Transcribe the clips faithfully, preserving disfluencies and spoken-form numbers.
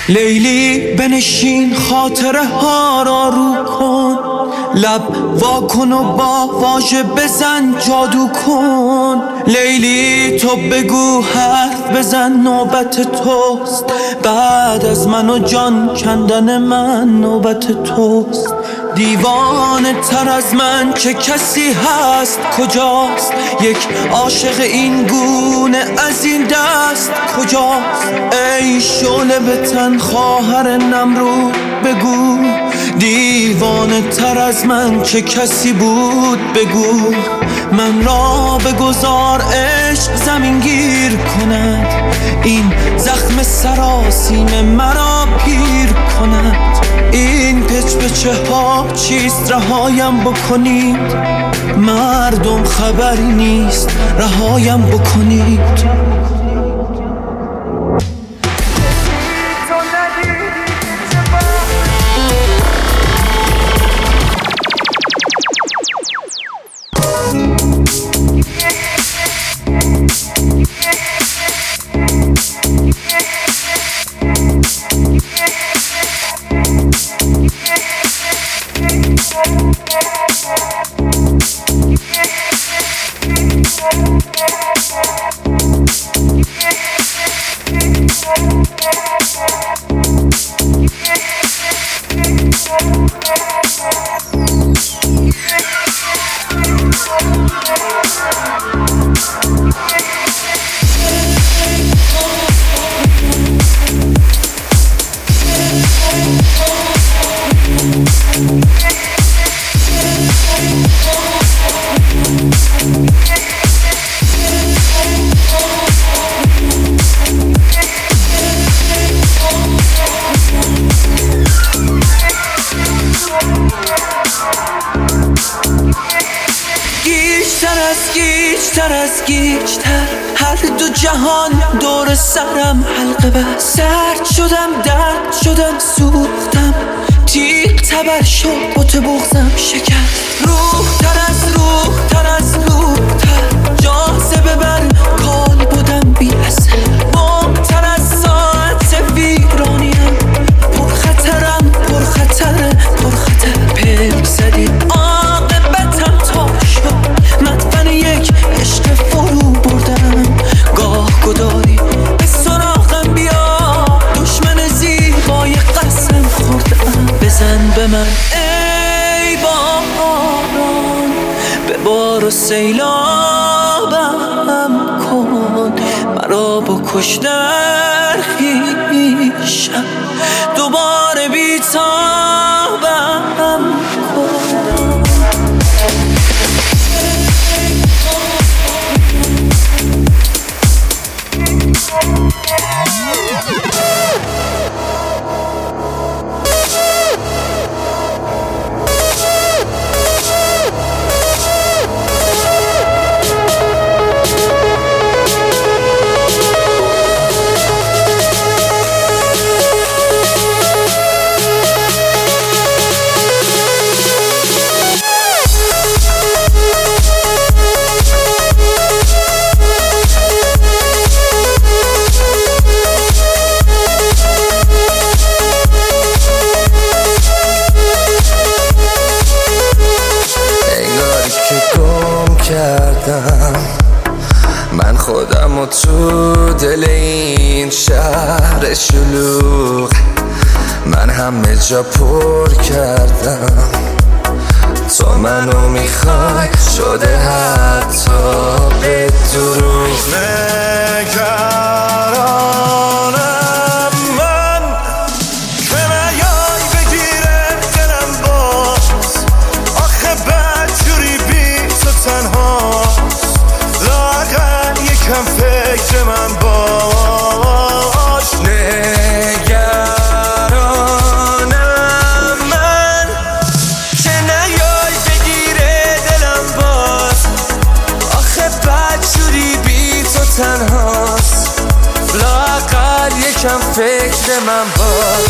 لیلی بنشین خاطره ها را رو کن، لب وا کن و با واژه بزن جادو کن. لیلی تو بگو حرف بزن نوبت توست، بعد از من و جان کندن من نوبت توست. دیوانه تر از من چه کسی هست کجاست؟ یک عاشق این گونه از این دست کجاست؟ ای شعله به تن خواهر نمرود بگو، دیوانه تر از من چه کسی بود بگو. من را بگذار عشق زمین گیر کند، این زخم سراسیم مرا پیر کند. این پچ پچه ها چیست رهایم بکنید، مردم خبری نیست رهایم بکنید. گیجتر از گیجتر هر دو جهان دور سرم حلقه بست. سرد شدم درد شدم سوختم، تیغ تبر شد بت بغزم شکست. روح تر از روح تر از روح تر جاذبه بر کال بودم بی اثر. بام تر از ساعت ویرانیم، پر خطرم پر خطر پر خطر. پلک زدی عاقبتم تا شد مدفن یک عشق فرو بردم. گاه گداری به سراغم بیا، دشمن زیبای قسم خوردم. بزن به من ای باران، به بار و سیلابم کن. مرا بکش در خویشم، دوباره بیتابم کن. من خودم و تو دل این شهر شلوغ، من همه جا پر کردم. تو منو میخوای شده حتی به دروغ. نگرانم من که نیای بگیره دلم باز، آخه بدجوری بی تو تنهاست. لااقل یکم فکر من باش. نگرانم من که نیای بگیره دلم باز، آخه بدجوری بی تو تنهاست. لااقل یکم فکر من باش.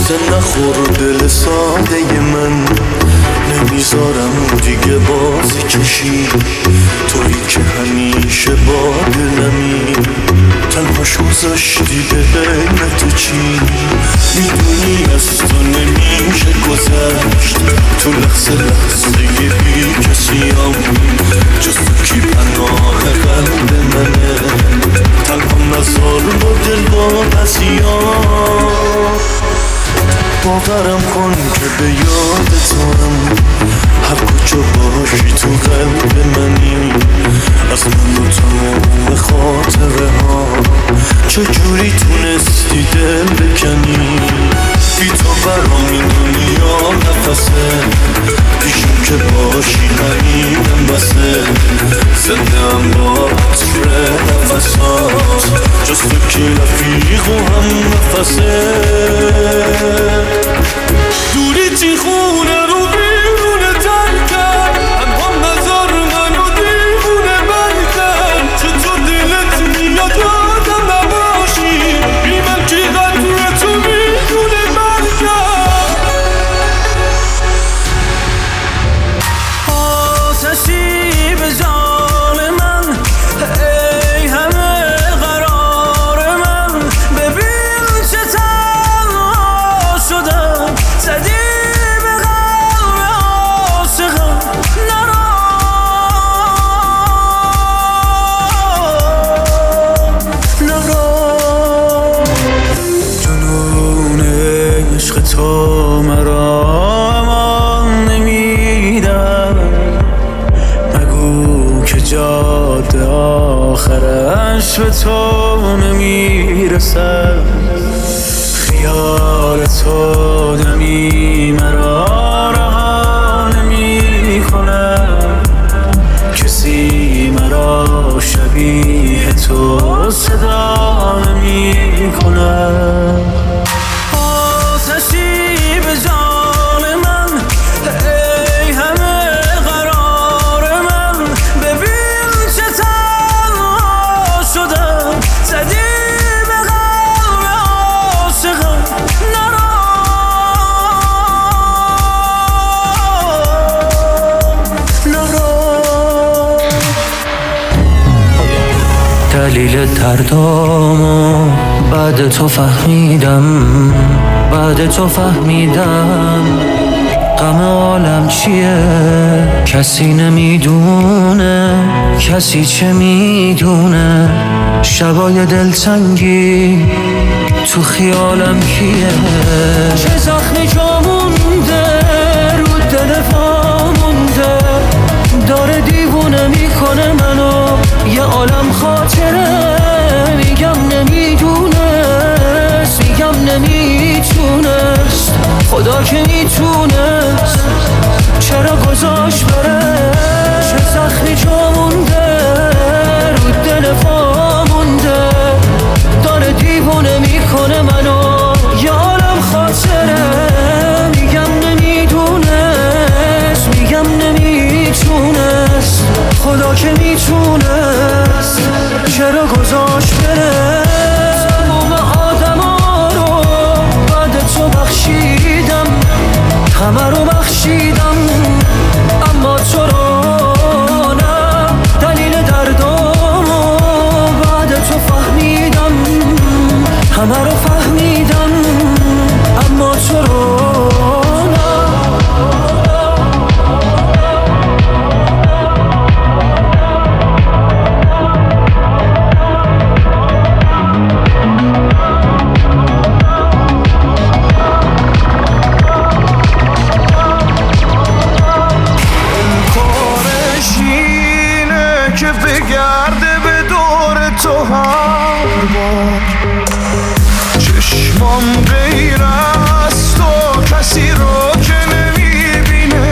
قصه نخور دل ساده من، نمیذارم دیگه بازی کشی، تویی که همیشه با دلمی، تنهاش گذاشتی به غیرت چی؟ میدونی از تو نمیشه گذشت، تو لحظه لحظه یه بی کسیم، جز تو کی پناه قلب منه، تنها نزار با دل با هزیان. باورم کن که به یاد توام، هر کجا باشی تو قلب منی، از من و تمام خاطره ها چجوری تونستی دل بکنی؟ بی تو برام این دنیا نفسه، پیشم که باشی همینم بسه، زندم با عطر نفسات، جز تو که رفیق و هم نفسه. دوری تی خونه رو بیرونه تر کرد، هم نظر منو دیوونه من کرد، چطور دلت میاد یادم نباشی، بی من کی قدر تو میدونه من کرد. آتشی به جان من، ای همه قرار من، ببین چه تنها شدم، زدی به قلب عاشقم نرا نرا. جنون عشق تو مرا امان نمیدم، مگو که جاده آخرش به تو نمیرسد، خیال تو دمی مرا رها نمی کند، کسی مرا شبیه تو صدا نمی کند. آتشی به جان من، ای همه قرار من، ببین چه تنها شدم، زدی به قلب عاشقم نرا نرا. دلیل دردامو بعد تو فهمیدم، بعد تو فهمیدم غم عالم چیه، کسی نمیدونه، کسی چه میدونه، شبای دلتنگی تو خیالم کیه، چه زخمی جا مونده رو دل پا مونده، داره دیوونه میکنه منو، یه عالم خاطره، میگم نمیدونست، میگم نمیتونست، خدا که میتونست، چرا گذاشت بره، چه زخمی جا مونده رو دل پا مونده، داره دیوونه میکنه منو، یه عالم خاطره، میگم نمیدونست، میگم نمیتونست، خدا که میتونست، چرا گذاشت بره. تمام آدم ها رو بعد تو بخشیدم، همه رو بخشیدم، اما تو رو نه. دلیل دردامو بعد تو فهمیدم، همه رو فهمیدم، اما تو رو چشمام غیر از تو کسی رو که نمیبینه،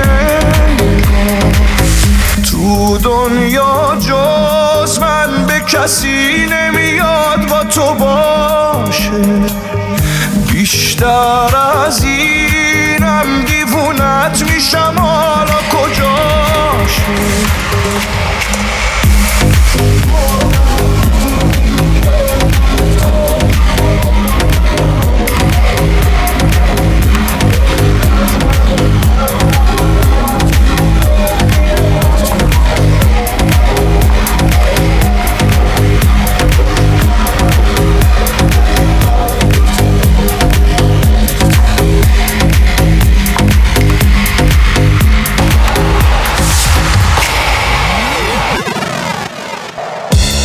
تو دنیا جز من به کسی نمیاد با تو باشه، بیشتر از اینم دیوونت میشم، حالا کجاشه.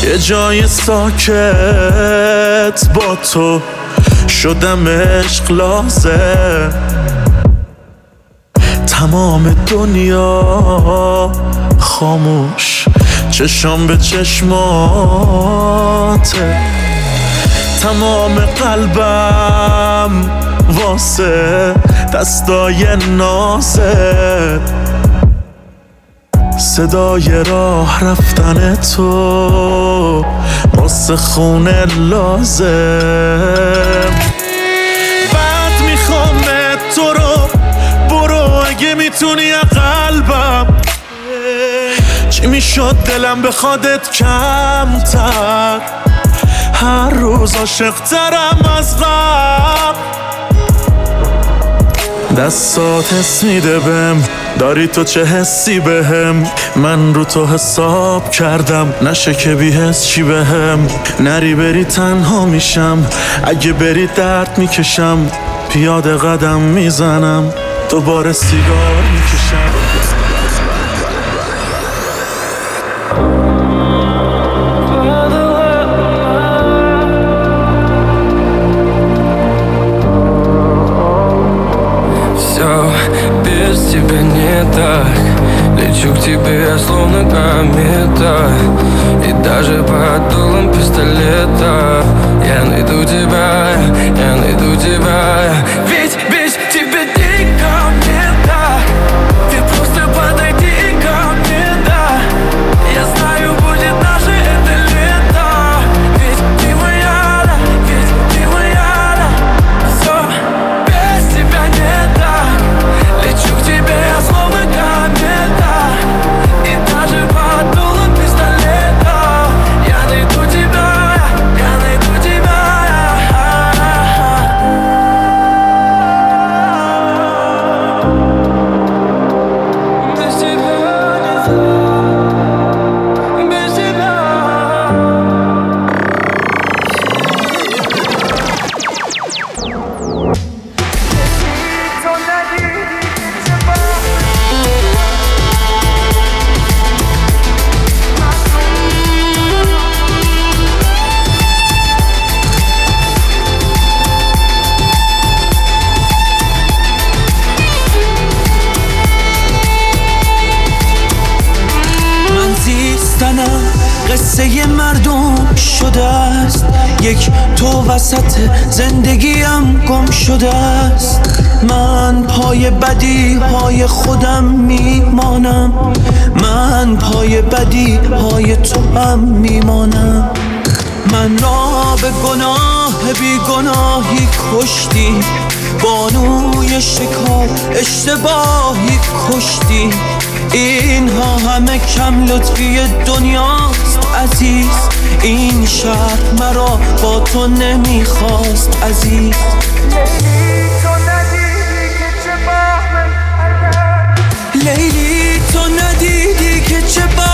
یه جای ساکت با تو شدم عشق لازم، تمام دنیا خاموش چشام به چشماته، تمام قلبم واسه دستای نازت، صدای راه رفتن تو واسه خونه لازم. بعد میخوام تو رو برو اگه میتونی قلبم، چی میشد دلم بخوادت کمتر، هر روز عاشق ترم از قبل. دستات حس میده بهم، داری تو چه حسی بهم، من رو تو حساب کردم نشه که بی حس چی بهم. نری بری تنها میشم، اگه بری درد میکشم، پیاده قدم میزنم دوباره سیگار میکشم. Без тебя не так, лечу к тебе словно комета, и даже под дулом пистолета я найду тебя, я найду тебя. Ведь без тебя дико мне так, ты просто подойди ко мне, да. Я знаю, будет наше это лето, ведь ты моя, да, ведь ты моя, да. Всё, без тебя не так, лечу к тебе, я словно комета, и даже под дулом пистолета я найду тебя, я найду тебя. Без тебя не так, без тебя. من زیستنم قصه مردم شده است، یک تو وسط زندگیم گم شده است. من پای بدی های خودم میمانم، من پای بدی های تو هم میمانم. من را به گناه بی گناهی کشتی، بانوی شکار اشتباهی کشتی. اینها همه کم لطفی دنیاست عزیز، این شهر مرا با تو نمیخواست عزیز. لیلی تو ندیدی که چه